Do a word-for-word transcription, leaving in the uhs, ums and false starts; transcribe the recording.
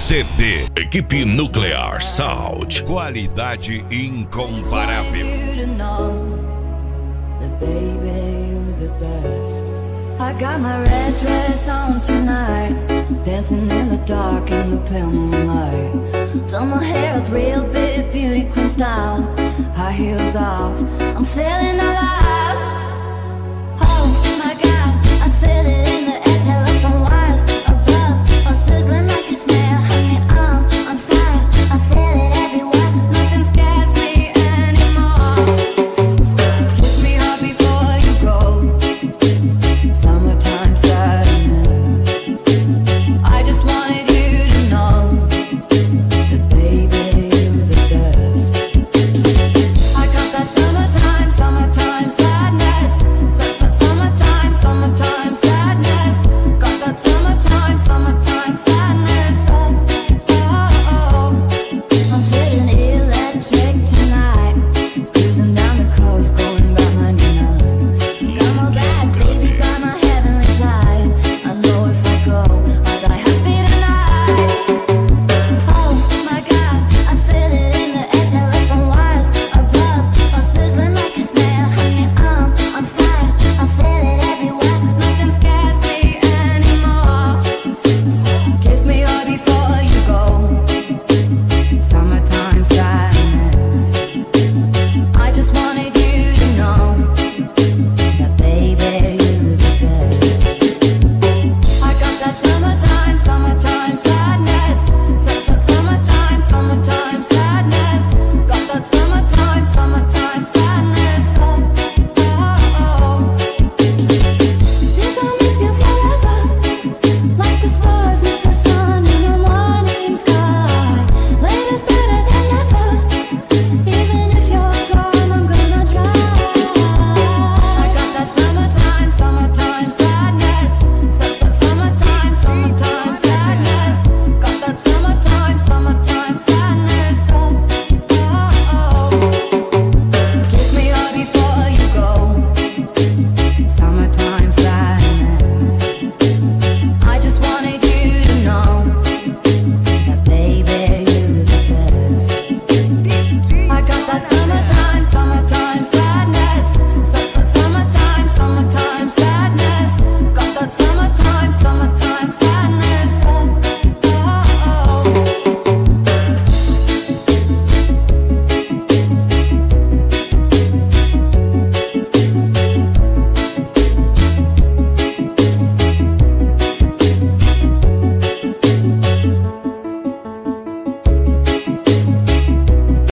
C D Equipe Nuclear Sound. Qualidade incomparável. I got my red dress on tonight, dancing in the dark in the pale moonlight. Done my hair up real big, beauty queen style, high heels off, I'm feeling